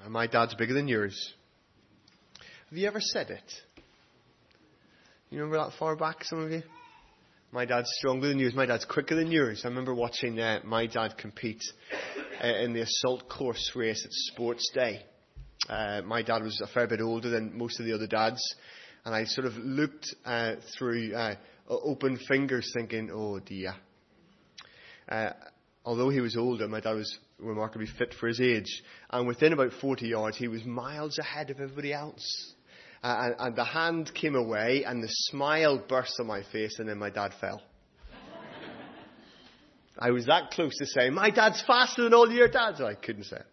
My dad's bigger than yours. Have you ever said it? You remember that far back, some of you? My dad's stronger than yours. My dad's quicker than yours. I remember watching my dad compete in the assault course race at Sports Day. My dad was a fair bit older than most of the other dads. And I sort of looked through open fingers thinking, oh dear. Although he was older, my dad was remarkably fit for his age. And within about 40 yards, he was miles ahead of everybody else. And the hand came away, and the smile burst on my face, and then my dad fell. I was that close to saying, my dad's faster than all your dads. I couldn't say it.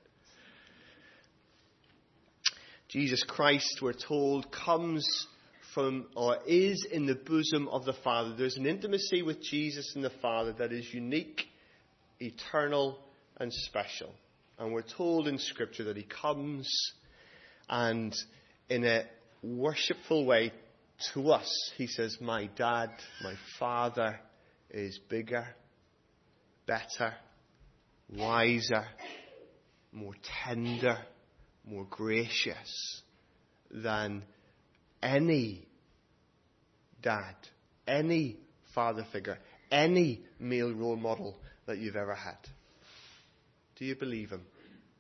Jesus Christ, we're told, comes from or is in the bosom of the Father. There's an intimacy with Jesus and the Father that is unique, eternal, and special. And we're told in Scripture that he comes and in a worshipful way to us, he says, my dad, my Father is bigger, better, wiser, more tender, more gracious than any dad, any father figure, any male role model that you've ever had. Do you believe him?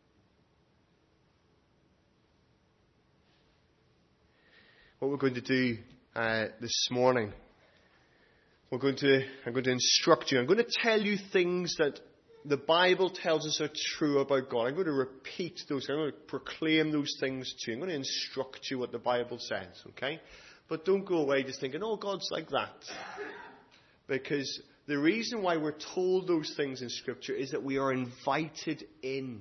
What we're going to do this morning, I'm going to instruct you. I'm going to tell you things that the Bible tells us are true about God. I'm going to repeat those. I'm going to proclaim those things to you. I'm going to instruct you what the Bible says, okay? But don't go away just thinking, oh, God's like that. Because the reason why we're told those things in Scripture is that we are invited in.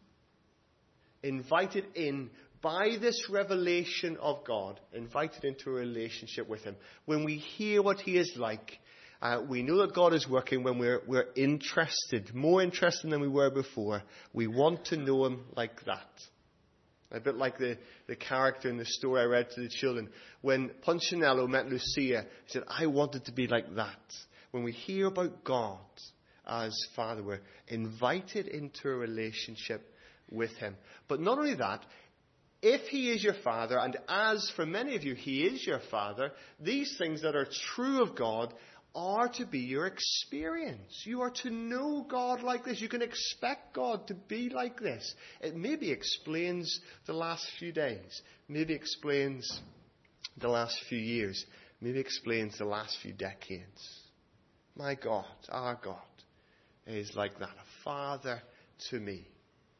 Invited in by this revelation of God. Invited into a relationship with him. When we hear what he is like, we know that God is working when we're interested, more interested than we were before. We want to know him like that. A bit like the character in the story I read to the children. When Punchinello met Lucia, he said, I wanted to be like that. When we hear about God as Father, we're invited into a relationship with him. But not only that, if he is your Father, and as for many of you, he is your Father, these things that are true of God are to be your experience. You are to know God like this. You can expect God to be like this. It maybe explains the last few days. Maybe explains the last few years. Maybe explains the last few decades. My God, our God, is like that. A Father to me.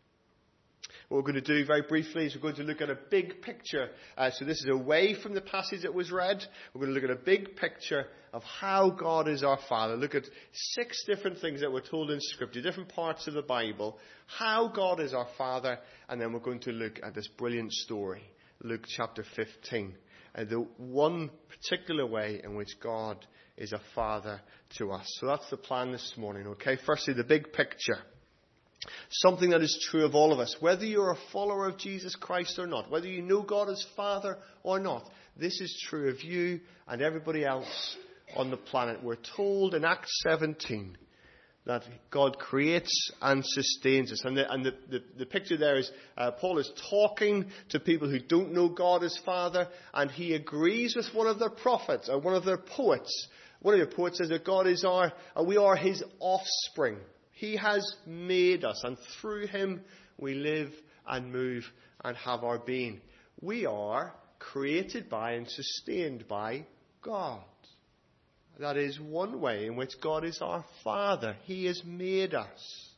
What we're going to do very briefly is we're going to look at a big picture. So this is away from the passage that was read. We're going to look at a big picture of how God is our Father. Look at 6 different things that we're told in Scripture, different parts of the Bible, how God is our Father, and then we're going to look at this brilliant story, Luke chapter 15, the one particular way in which God is a Father to us. So that's the plan this morning, okay? Firstly, the big picture. Something that is true of all of us, whether you're a follower of Jesus Christ or not, whether you know God as Father or not. This is true of you and everybody else on the planet. We're told in Acts 17 that God creates and sustains us. And the picture there is Paul is talking to people who don't know God as Father, and he agrees with one of their prophets or one of their poets. One of their poets says that we are his offspring. He has made us, and through him we live and move and have our being. We are created by and sustained by God. That is one way in which God is our Father. He has made us.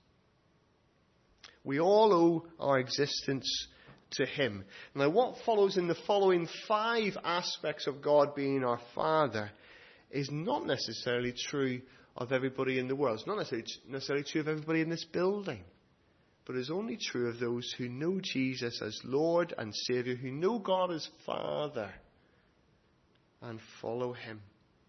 We all owe our existence to him. Now, what follows in the following 5 aspects of God being our Father is not necessarily true of everybody in the world. It's not necessarily true of everybody in this building. But it's only true of those who know Jesus as Lord and Saviour, who know God as Father and follow him.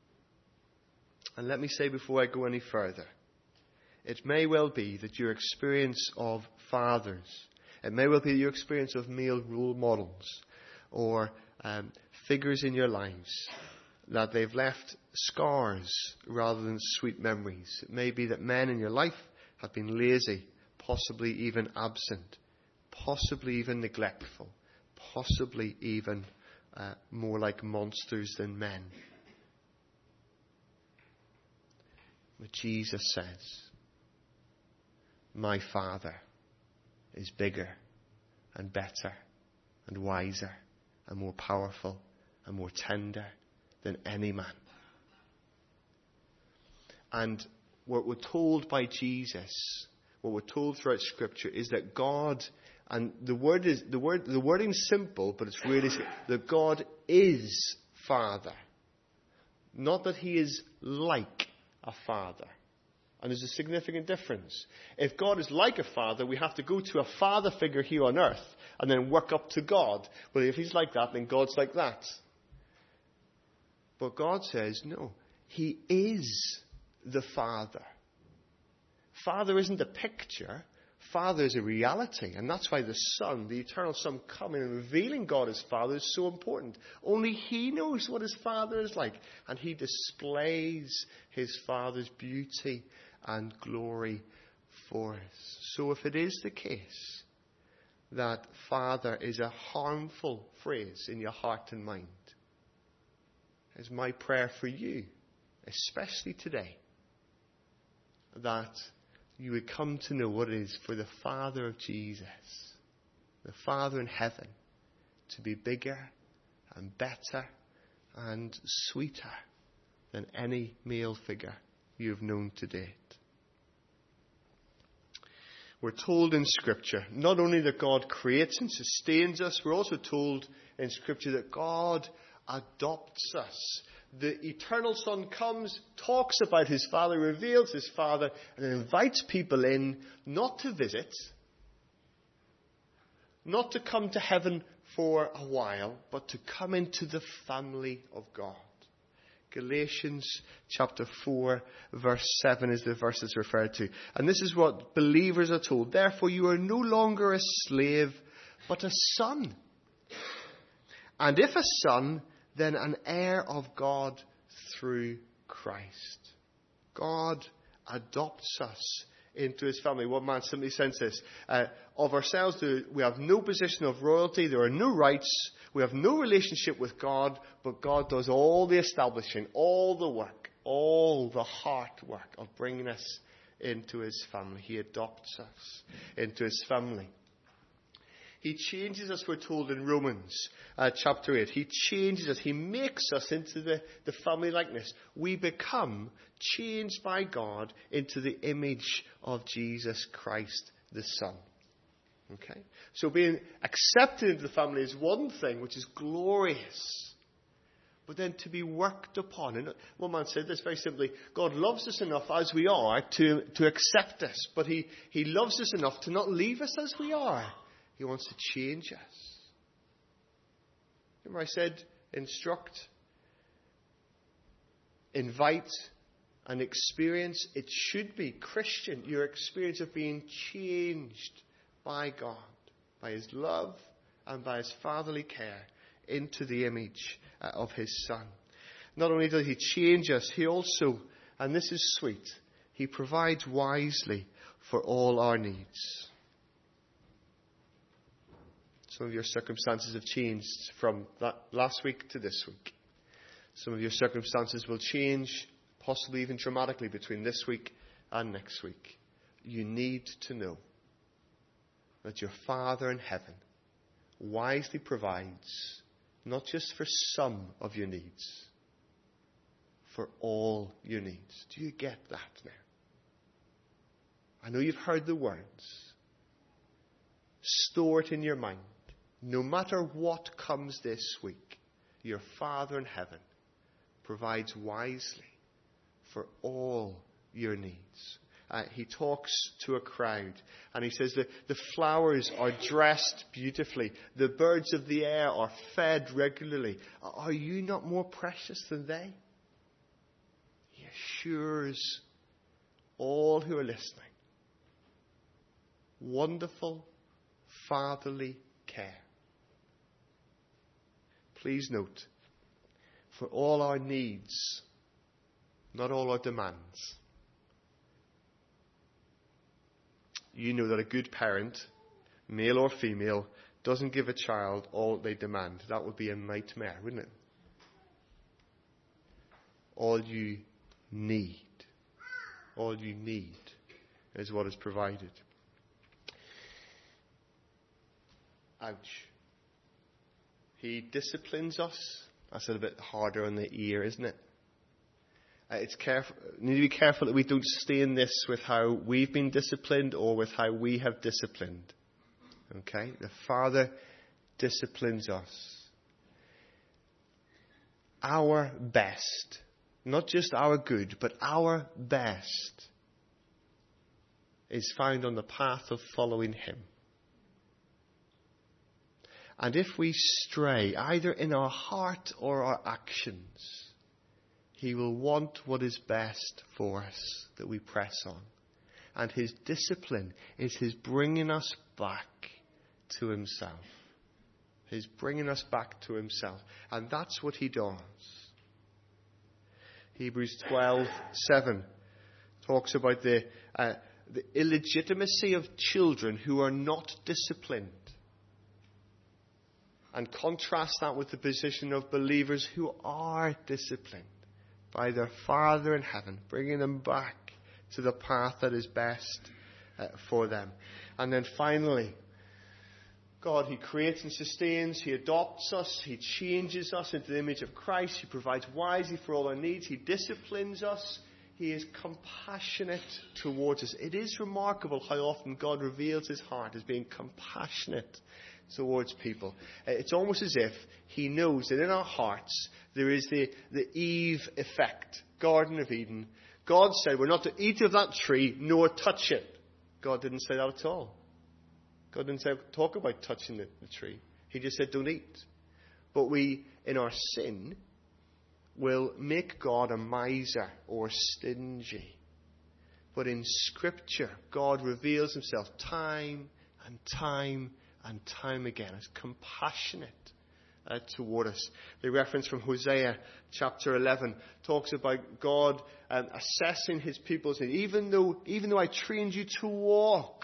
And let me say before I go any further, it may well be that your experience of fathers, it may well be your experience of male role models or figures in your lives, that they've left scars rather than sweet memories. It may be that men in your life have been lazy, possibly even absent. possibly even neglectful, possibly even more like monsters than men. But Jesus says, my Father is bigger and better and wiser and more powerful and more tender than any man. And what we're told by Jesus, what we're told throughout Scripture, is that God, and the wording's simple, but it's really that God is Father. Not that he is like a father. And there's a significant difference. If God is like a father, we have to go to a father figure here on earth and then work up to God. Well, if he's like that, then God's like that. But God says, no, he is the Father. Father isn't a picture. Father is a reality. And that's why the Son, the eternal Son, coming and revealing God as Father is so important. Only he knows what his Father is like. And he displays his Father's beauty and glory for us. So if it is the case that Father is a harmful phrase in your heart and mind, it's my prayer for you, especially today, that you would come to know what it is for the Father of Jesus, the Father in heaven, to be bigger and better and sweeter than any male figure you have known to date. We're told in Scripture not only that God creates and sustains us, we're also told in Scripture that God adopts us. The eternal Son comes, talks about his Father, reveals his Father, and invites people in not to visit, not to come to heaven for a while, but to come into the family of God. Galatians chapter 4, verse 7 is the verse it's referred to. And this is what believers are told. Therefore you are no longer a slave, but a son. And if a son, then an heir of God through Christ. God adopts us into his family. One man simply says this, of ourselves we have no position of royalty, there are no rights, we have no relationship with God, but God does all the establishing, all the work, all the heart work of bringing us into his family. He adopts us into his family. He changes us, we're told in Romans chapter 8. He changes us. He makes us into the family likeness. We become changed by God into the image of Jesus Christ, the Son. Okay? So being accepted into the family is one thing, which is glorious. But then to be worked upon. And one man said this very simply, God loves us enough as we are to accept us. But he loves us enough to not leave us as we are. He wants to change us. Remember I said, instruct, invite, and experience. It should be, Christian, your experience of being changed by God, by his love and by his fatherly care into the image of his Son. Not only does he change us, he also, and this is sweet, he provides wisely for all our needs. Some of your circumstances have changed from that last week to this week. Some of your circumstances will change, possibly even dramatically, between this week and next week. You need to know that your Father in heaven wisely provides, not just for some of your needs, for all your needs. Do you get that now? I know you've heard the words. Store it in your mind. No matter what comes this week, your Father in heaven provides wisely for all your needs. He talks to a crowd and he says that the flowers are dressed beautifully. The birds of the air are fed regularly. Are you not more precious than they? He assures all who are listening. Wonderful fatherly care. Please note, for all our needs, not all our demands. You know that a good parent male or female, doesn't give a child all they demand, that would be a nightmare, wouldn't it? All you need is what is provided. Ouch. He disciplines us. That's a little bit harder on the ear, isn't it? We need to be careful that we don't stay in this with how we've been disciplined or with how we have disciplined. Okay? The Father disciplines us. Our best, not just our good, but our best, is found on the path of following Him. And if we stray, either in our heart or our actions, He will want what is best for us, that we press on. And His discipline is His bringing us back to Himself. His bringing us back to Himself. And that's what He does. Hebrews 12:7 talks about the illegitimacy of children who are not disciplined. And contrast that with the position of believers who are disciplined by their Father in heaven, bringing them back to the path that is best for them. And then finally, God, He creates and sustains, He adopts us, He changes us into the image of Christ, He provides wisely for all our needs, He disciplines us, He is compassionate towards us. It is remarkable how often God reveals His heart as being compassionate towards people. It's almost as if He knows that in our hearts there is the Eve effect, Garden of Eden. God said we're not to eat of that tree nor touch it. God didn't say that at all. God didn't talk about touching the tree. He just said don't eat. But we, in our sin, will make God a miser or stingy. But in Scripture, God reveals Himself time and time and time again as compassionate toward us. The reference from Hosea chapter 11 talks about God assessing His people, saying, even though I trained you to walk,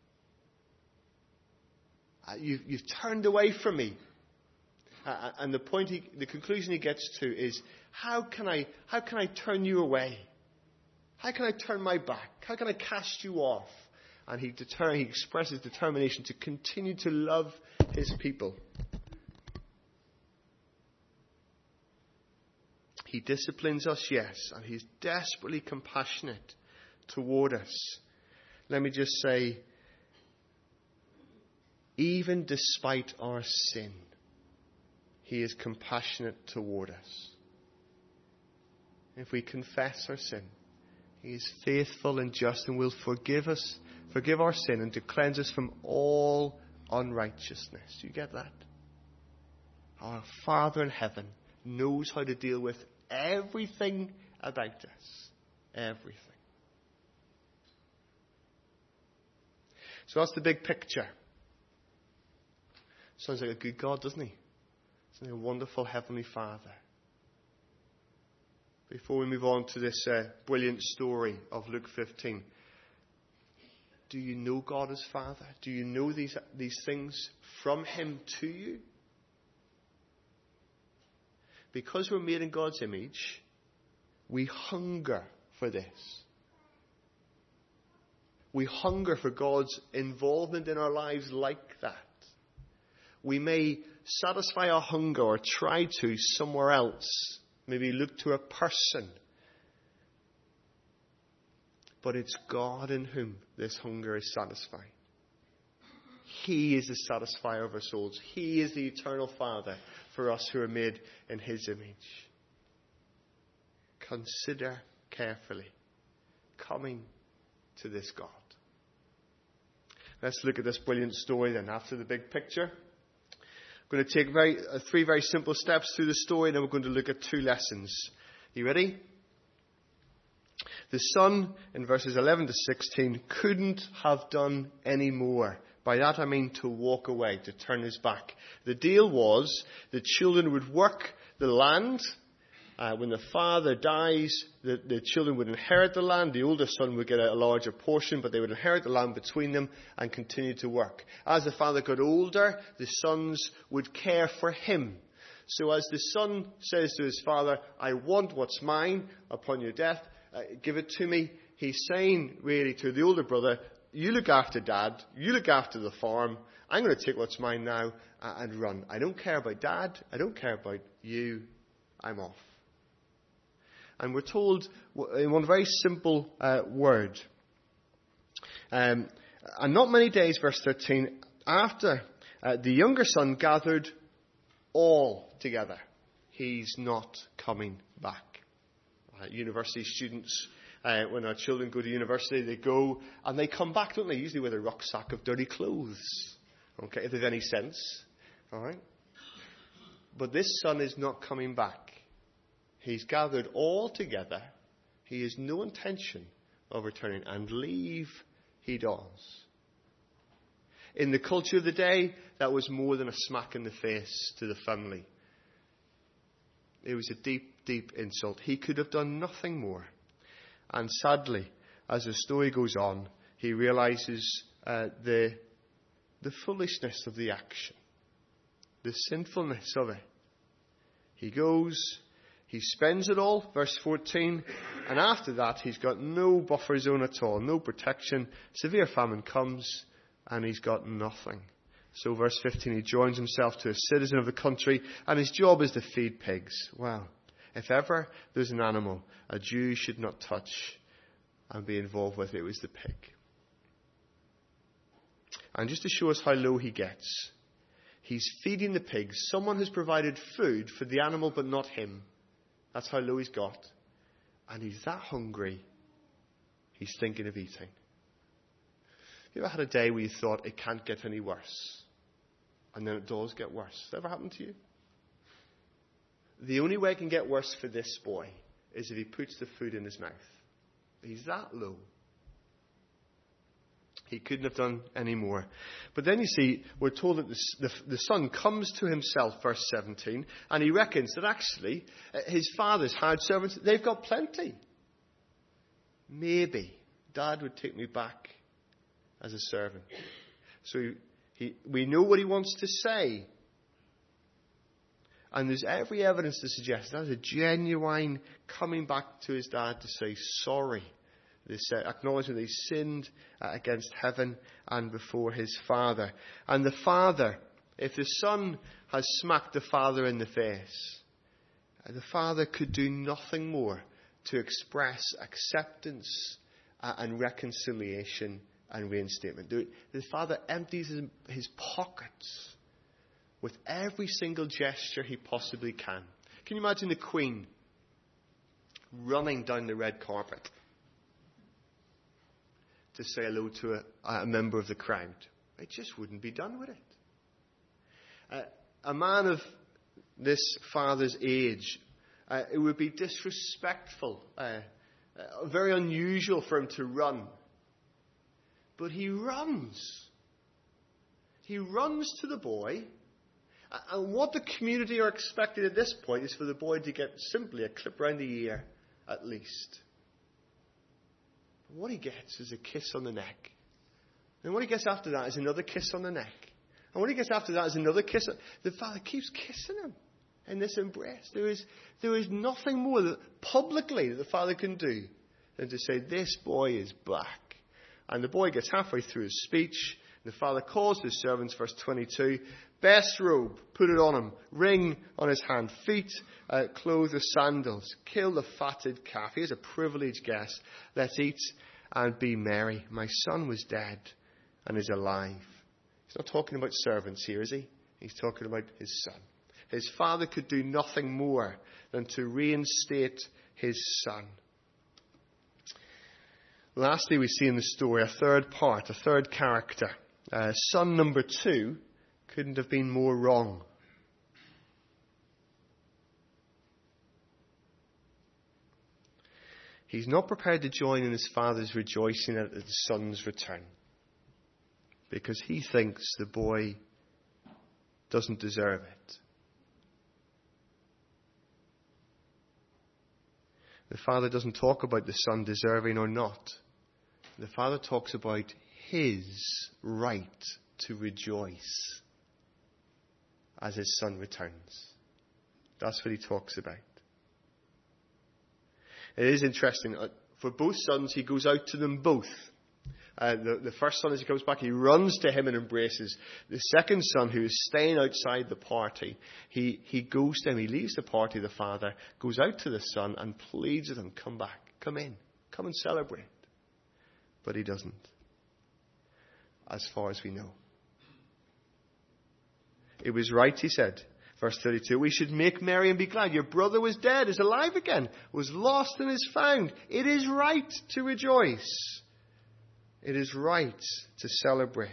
you've turned away from me. And the conclusion he gets to is, how can I turn you away? How can I turn my back? How can I cast you off? And he expresses determination to continue to love His people. He disciplines us, yes, and He's desperately compassionate toward us. Let me just say, even despite our sin, He is compassionate toward us. If we confess our sin, He is faithful and just and will forgive our sin and to cleanse us from all unrighteousness. Do you get that? Our Father in heaven knows how to deal with everything about us. Everything. So that's the big picture. Sounds like a good God, doesn't He? Sounds like a wonderful Heavenly Father. Before we move on to this brilliant story of Luke 15, do you know God as Father? Do you know these things from Him to you? Because we're made in God's image, we hunger for this. We hunger for God's involvement in our lives like that. We may satisfy our hunger or try to somewhere else. Maybe look to a person. But it's God in whom this hunger is satisfied. He is the satisfier of our souls. He is the eternal Father for us who are made in His image. Consider carefully coming to this God. Let's look at this brilliant story then. After the big picture, I'm going to take three very simple steps through the story, and then we're going to look at two lessons. You ready? The son, in verses 11 to 16, couldn't have done any more. By that I mean to walk away, to turn his back. The deal was the children would work the land when the father dies, the children would inherit the land. The older son would get a larger portion, but they would inherit the land between them and continue to work. As the father got older, the sons would care for him. So as the son says to his father, I want what's mine upon your death, give it to me. He's saying really to the older brother, you look after dad, you look after the farm. I'm going to take what's mine now and run. I don't care about dad. I don't care about you. I'm off. And we're told in one very simple word. And not many days, verse 13, after the younger son gathered all together. He's not coming back. University students, when our children go to university, they go and they come back, don't they? Usually with a rucksack of dirty clothes. Okay, if there's any sense. All right. But this son is not coming back. He's gathered all together. He has no intention of returning, and leave he does. In the culture of the day, that was more than a smack in the face to the family. It was a deep, deep insult. He could have done nothing more. And sadly, as the story goes on, he realizes the foolishness of the action, the sinfulness of it. He goes, he spends it all, verse 14, and after that he's got no buffer zone at all, no protection. Severe famine comes, and he's got nothing. So verse 15, he joins himself to a citizen of the country, and his job is to feed pigs. Well, if ever there's an animal a Jew should not touch and be involved with, it was the pig. And just to show us how low he gets, he's feeding the pigs. Someone has provided food for the animal, but not him. That's how low he's got. And he's that hungry, he's thinking of eating. Have you ever had a day where you thought it can't get any worse? And then it does get worse. Has that ever happened to you? The only way it can get worse for this boy is if he puts the food in his mouth. He's that low. He couldn't have done any more. But then you see, we're told that the son comes to himself, verse 17, and he reckons that actually his father's hired servants, they've got plenty. Maybe dad would take me back as a servant. So we know what he wants to say. And there's every evidence to suggest that is a genuine coming back to his dad to say sorry. This acknowledgement that he sinned against heaven and before his father. And the father, if the son has smacked the father in the face, the father could do nothing more to express acceptance and reconciliation and reinstatement. The father empties his pockets with every single gesture he possibly can. Can you imagine the Queen running down the red carpet to say hello to a member of the crowd? It just wouldn't be done with it. A man of this father's age, it would be disrespectful, very unusual for him to run. But he runs. He runs to the boy. And what the community are expecting at this point is for the boy to get simply a clip round the ear, at least. What he gets is a kiss on the neck. And what he gets after that is another kiss on the neck. And what he gets after that is another kiss. The father keeps kissing him in this embrace. There is nothing more that publicly that the father can do than to say, this boy is back. And the boy gets halfway through his speech. The father calls his servants, verse 22, best robe, put it on him, ring on his hand, feet clothed with sandals, kill the fatted calf. Here's a privileged guest. Let's eat and be merry. My son was dead and is alive. He's not talking about servants here, is he? He's talking about his son. His father could do nothing more than to reinstate his son. Lastly, we see in the story a third part, a third character. Son number 2 couldn't have been more wrong. He's not prepared to join in his father's rejoicing at his son's return, because he thinks the boy doesn't deserve it. The Father doesn't talk about the Son deserving or not. The Father talks about his right to rejoice as his Son returns. That's what he talks about. It is interesting. For both sons, he goes out to them both. The first son, as he comes back, he runs to him and embraces. The second son, who is staying outside the party, he goes to him. He leaves the party, the father, goes out to the son and pleads with him, come back, come in, come and celebrate. But he doesn't, as far as we know. It was right, he said, verse 32, we should make merry and be glad. Your brother was dead, is alive again, was lost and is found. It is right to rejoice. It is right to celebrate.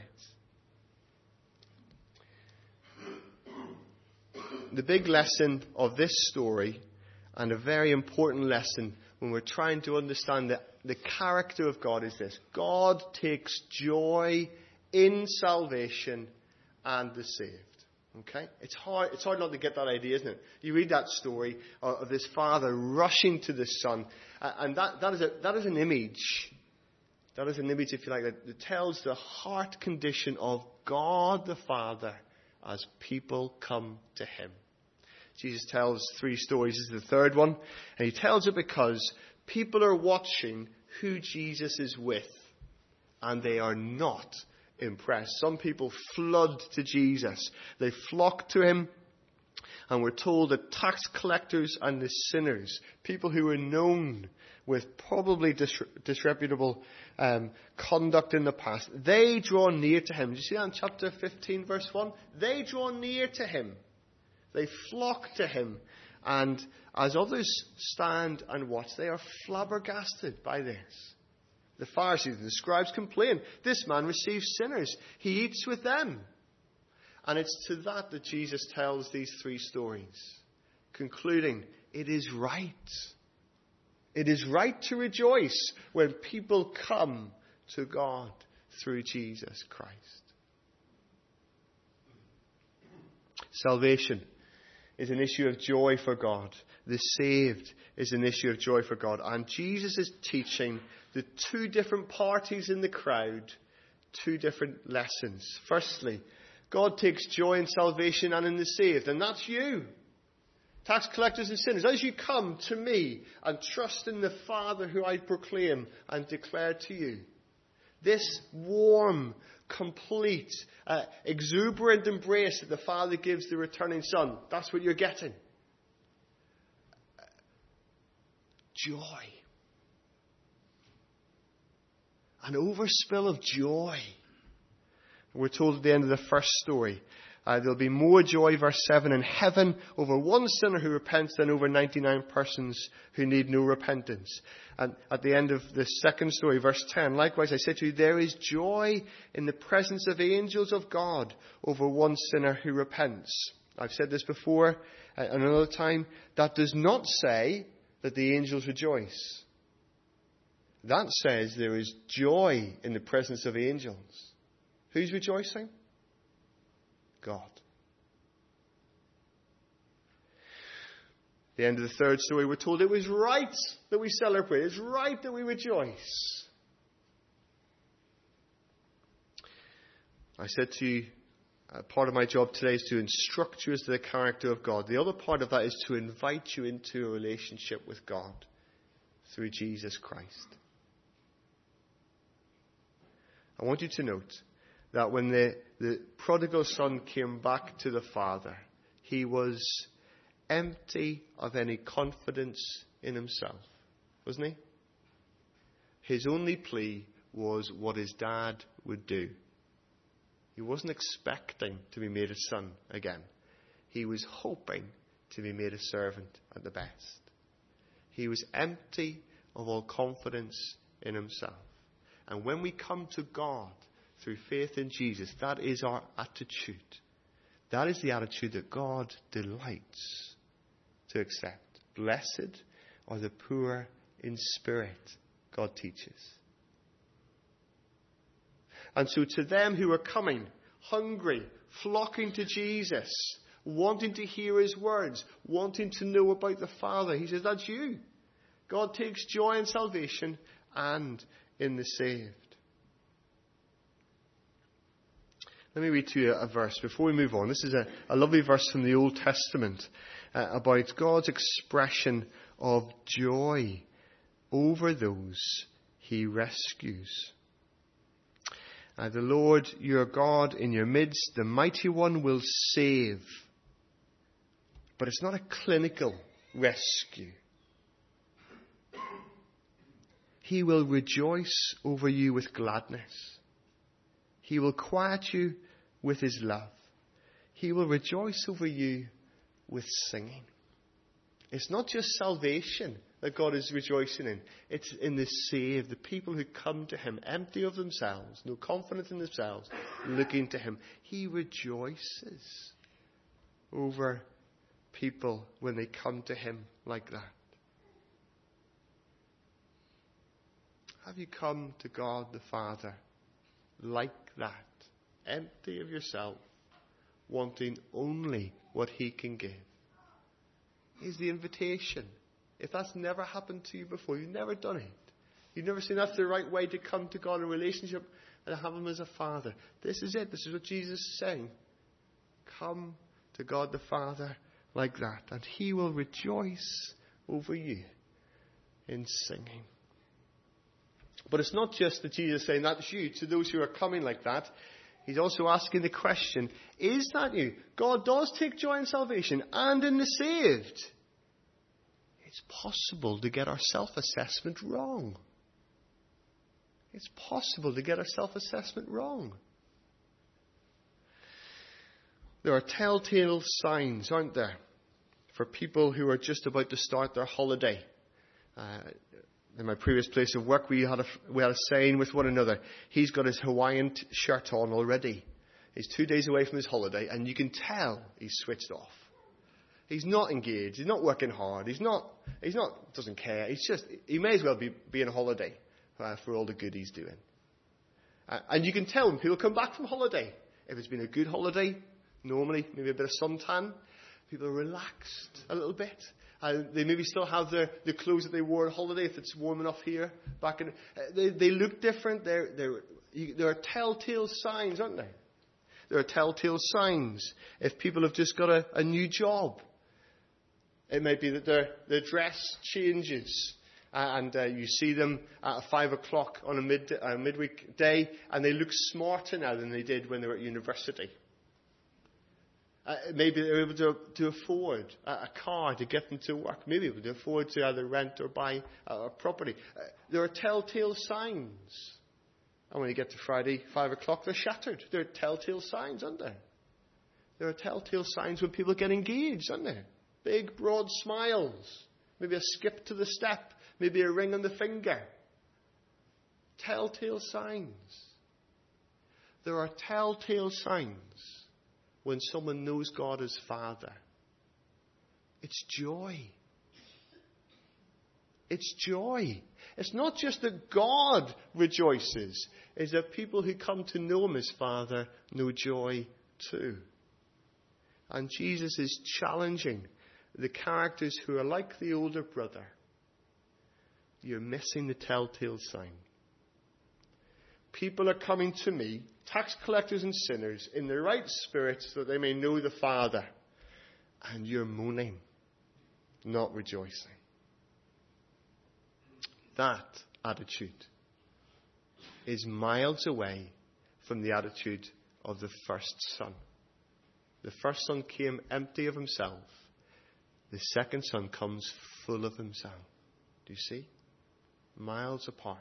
The big lesson of this story, and a very important lesson when we're trying to understand the character of God, is this. God takes joy in salvation and the saved. Okay? It's hard not to get that idea, isn't it? You read that story of this father rushing to the son, and that is an image. That is an image, if you like, that tells the heart condition of God the Father as people come to him. Jesus tells 3 stories. This is the third one. And he tells it because people are watching who Jesus is with, and they are not impressed. Some people flood to Jesus. They flock to him. And we're told that tax collectors and the sinners, people who were known with probably disreputable conduct in the past, they draw near to him. Do you see that in chapter 15, verse 1? They draw near to him. They flock to him. And as others stand and watch, they are flabbergasted by this. The Pharisees and the scribes complain, this man receives sinners. He eats with them. And it's to that Jesus tells these 3 stories, concluding, it is right. It is right to rejoice when people come to God through Jesus Christ. Salvation is an issue of joy for God. The saved is an issue of joy for God. And Jesus is teaching the 2 different parties in the crowd 2 different lessons. Firstly, God takes joy in salvation and in the saved, and that's you. Tax collectors and sinners, as you come to me and trust in the Father who I proclaim and declare to you, this warm, complete, exuberant embrace that the Father gives the returning Son, that's what you're getting. Joy. An overspill of joy. We're told at the end of the first story, there'll be more joy, verse 7, in heaven over one sinner who repents than over 99 persons who need no repentance. And at the end of the second story, verse 10, likewise I say to you, there is joy in the presence of angels of God over one sinner who repents. I've said this before, and another time, that does not say that the angels rejoice. That says there is joy in the presence of angels. Who's rejoicing? God. The end of the third story, we're told it was right that we celebrate. It's right that we rejoice. I said to you, part of my job today is to instruct you as to the character of God. The other part of that is to invite you into a relationship with God through Jesus Christ. I want you to note that when the prodigal son came back to the father, he was empty of any confidence in himself, wasn't he? His only plea was what his dad would do. He wasn't expecting to be made a son again. He was hoping to be made a servant at the best. He was empty of all confidence in himself. And when we come to God through faith in Jesus, that is our attitude. That is the attitude that God delights to accept. Blessed are the poor in spirit, God teaches. And so to them who are coming, hungry, flocking to Jesus, wanting to hear his words, wanting to know about the Father, he says, that's you. God takes joy in salvation and in the saved. Let me read to you a verse before we move on. This is a lovely verse from the Old Testament about God's expression of joy over those he rescues. The Lord your God in your midst, the mighty one, will save. But it's not a clinical rescue. He will rejoice over you with gladness. He will quiet you with his love. He will rejoice over you with singing. It's not just salvation that God is rejoicing in. It's in the saved, the people who come to him empty of themselves, no confidence in themselves, looking to him. He rejoices over people when they come to him like that. Have you come to God the Father like that? Empty of yourself, wanting only what he can give. Here's the invitation. If that's never happened to you before, you've never done it. You've never seen that's the right way to come to God in relationship and have him as a father. This is it. This is what Jesus is saying. Come to God the Father like that, and he will rejoice over you in singing. But it's not just that Jesus is saying that's you. To those who are coming like that, he's also asking the question, is that you? God does take joy in salvation and in the saved. It's possible to get our self-assessment wrong. It's possible to get our self-assessment wrong. There are telltale signs, aren't there, for people who are just about to start their holiday. In my previous place of work, we had a saying with one another. He's got his Hawaiian shirt on already. He's 2 days away from his holiday, and you can tell he's switched off. He's not engaged. He's not working hard. Doesn't care. He may as well be on holiday for all the good he's doing. And you can tell when people come back from holiday. If it's been a good holiday, normally maybe a bit of suntan, people are relaxed a little bit. They maybe still have the clothes that they wore on holiday if it's warm enough here. They look different. There are telltale signs, aren't there? There are telltale signs if people have just got a new job. It might be that their dress changes and you see them at 5 o'clock on a midweek day and they look smarter now than they did when they were at university. Maybe they're able to afford a car to get them to work. Maybe able to afford to either rent or buy a property. There are telltale signs. And when you get to Friday, 5 o'clock, they're shattered. There are telltale signs, aren't there? There are telltale signs when people get engaged, aren't there? Big, broad smiles. Maybe a skip to the step. Maybe a ring on the finger. Telltale signs. There are telltale signs when someone knows God as Father. It's joy. It's joy. It's not just that God rejoices. It's that people who come to know him as Father know joy too. And Jesus is challenging the characters who are like the older brother. You're missing the telltale sign. People are coming to me, tax collectors and sinners, in the right spirit so that they may know the Father. And you're moaning, not rejoicing. That attitude is miles away from the attitude of the first son. The first son came empty of himself. The second son comes full of himself. Do you see? Miles apart.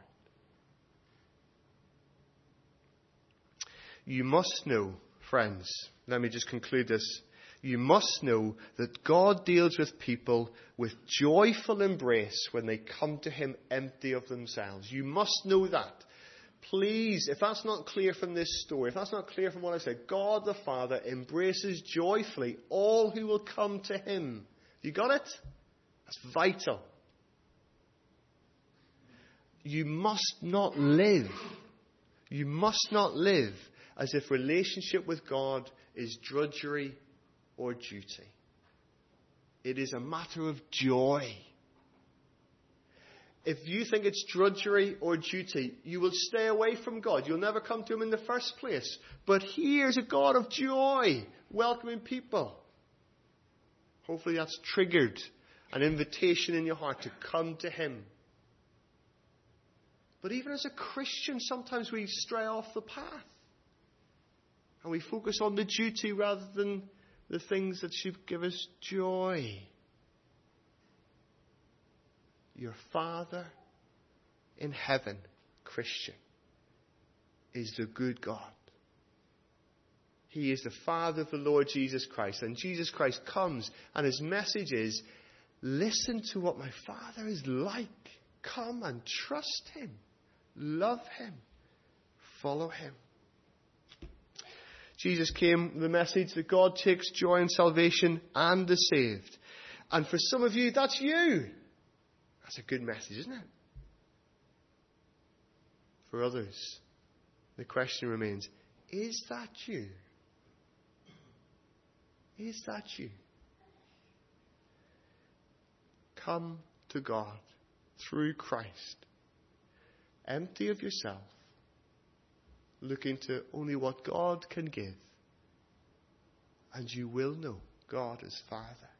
You must know, friends, let me just conclude this. You must know that God deals with people with joyful embrace when they come to him empty of themselves. You must know that. Please, if that's not clear from this story, if that's not clear from what I said, God the Father embraces joyfully all who will come to him. You got it? That's vital. You must not live as if relationship with God is drudgery or duty. It is a matter of joy. If you think it's drudgery or duty, you will stay away from God. You'll never come to him in the first place. But he is a God of joy, welcoming people. Hopefully that's triggered an invitation in your heart to come to him. But even as a Christian, sometimes we stray off the path. And we focus on the duty rather than the things that should give us joy. Your Father in heaven, Christian, is the good God. He is the Father of the Lord Jesus Christ. And Jesus Christ comes and his message is, listen to what my Father is like. Come and trust him. Love him. Follow him. Jesus came with the message that God takes joy in salvation and the saved. And for some of you, that's you. That's a good message, isn't it? For others, the question remains, is that you? Is that you? Come to God through Christ. Empty of yourself. Look into only what God can give. And you will know God as Father.